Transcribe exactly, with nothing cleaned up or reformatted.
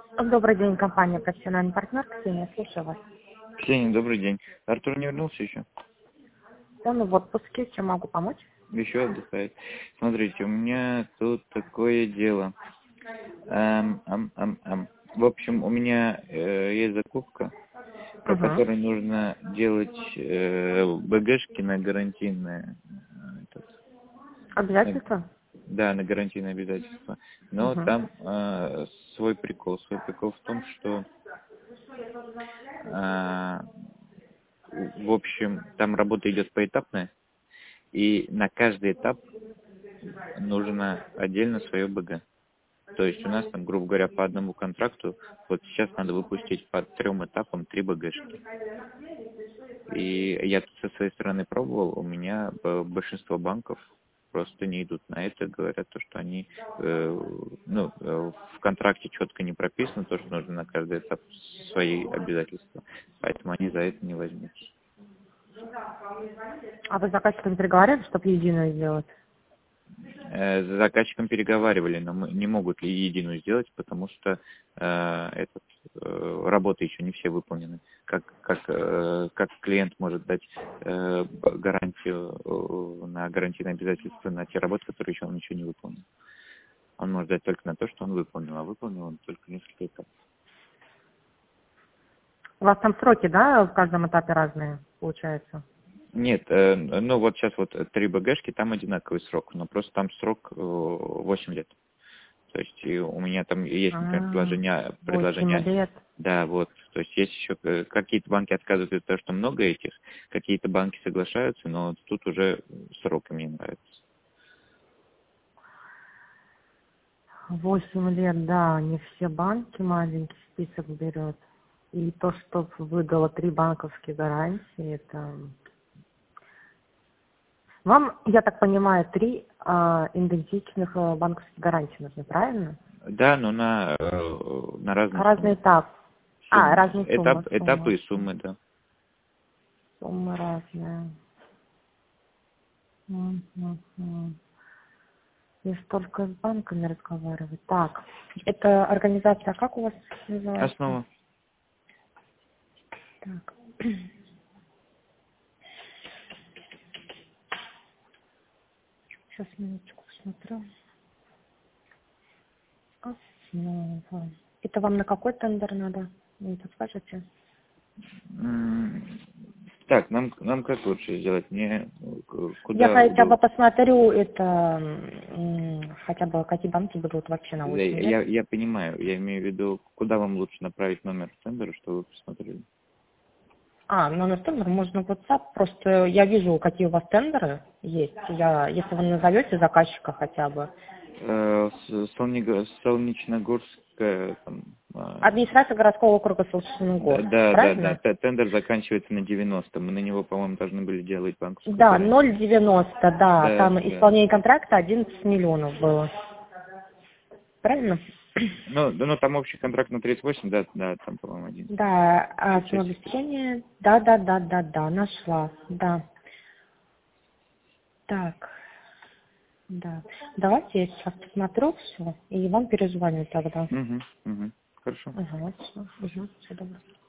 Добрый день, компания «Профессиональный партнер». Ксения, слушаю вас. Ксения, добрый день. Артур не вернулся еще? Он в отпуске, чем могу помочь? Еще отдыхает. Смотрите, у меня тут такое дело. Эм, ам, ам, ам. В общем, у меня э, есть закупка, по Угу. которой нужно делать э, БГшки на гарантийное. э, этот, на- Обязательства? да, на гарантийное обязательство. Но Угу. там э, свой прикол. Свой прикол в том, что э, в общем, там работа идет поэтапная, и на каждый этап нужно отдельно свое БГ. То есть у нас там, грубо говоря, по одному контракту, вот сейчас надо выпустить по трем этапам три БГшки. И я тут со своей стороны пробовал, у меня б- большинство банков просто не идут на это, говорят, то, что они, э, ну, э, в контракте четко не прописано, то, что нужно на каждый этап свои обязательства, поэтому они за это не возьмутся. А вы с заказчиком переговаривали, чтобы единую сделать? Э, С заказчиком переговаривали, но мы не могут ли единую сделать, потому что э, этот, э, работы еще не все выполнены. Как, как, э, как клиент может дать э, б- гарантию э, на гарантийное обязательство на те работы, которые еще он еще не выполнил. Он может дать только на то, что он выполнил, а выполнил он только несколько этапов. У вас там сроки, да, в каждом этапе разные, получается? Нет, э, ну вот сейчас вот три БГшки, там одинаковый срок, но просто там срок э, восемь лет. То есть и у меня там есть, например, А, предложения, восемь предложения, лет. да, вот, то есть есть еще э, какие-то банки отказывают от того, что много этих, какие-то банки соглашаются, но вот тут уже срок мне нравится. Восемь лет, да, не все банки маленький список берет. И то, что выдало три банковские гарантии, это... Вам, я так понимаю, три а, идентичных а, банковских гарантии нужны, правильно? Да, но на, э, на разные Разный суммы. этап. А, Суммы, разные суммы, этап, этапы суммы. и суммы, да. Суммы разные. Мгм. Я столько с банками разговариваю. Так, это организация, как у вас называется? Основа. Так. Сейчас минуточку посмотрю. Основа. Это вам на какой тендер надо? Вы подскажете? М, Так, нам, нам как лучше сделать? Мне э, Я куда хотя бы удобно? посмотрю, это м, хотя бы какие банки берут вообще на восемь лет. Я, я понимаю, я имею в виду, куда вам лучше направить номер тендера, чтобы вы посмотрели. А, номер тендера можно в WhatsApp. Просто я вижу, какие у вас тендеры есть. Я, если вы назовете заказчика хотя бы. Э, С- Солнег- Солнечногорская, там, а, Администрация городского округа да, Солнечногорск, да, да, да, правильно? т- тендер заканчивается на девяносто. Мы на него, по-моему, должны были делать банковскую Да, гарантию. ноль девяносто, да. Да, Там да. исполнение контракта одиннадцать миллионов было. Правильно? Ну, да, ну там общий контракт на тридцать восемь, да, да, там, по-моему, один. Да, а Сейчас, самообеспечение, да, да, да, да, да, нашла, да. Так, да. Давайте я сейчас посмотрю все и вам перезвоню тогда. угу, угу. Хорошо. Ага, все, угу, все добро.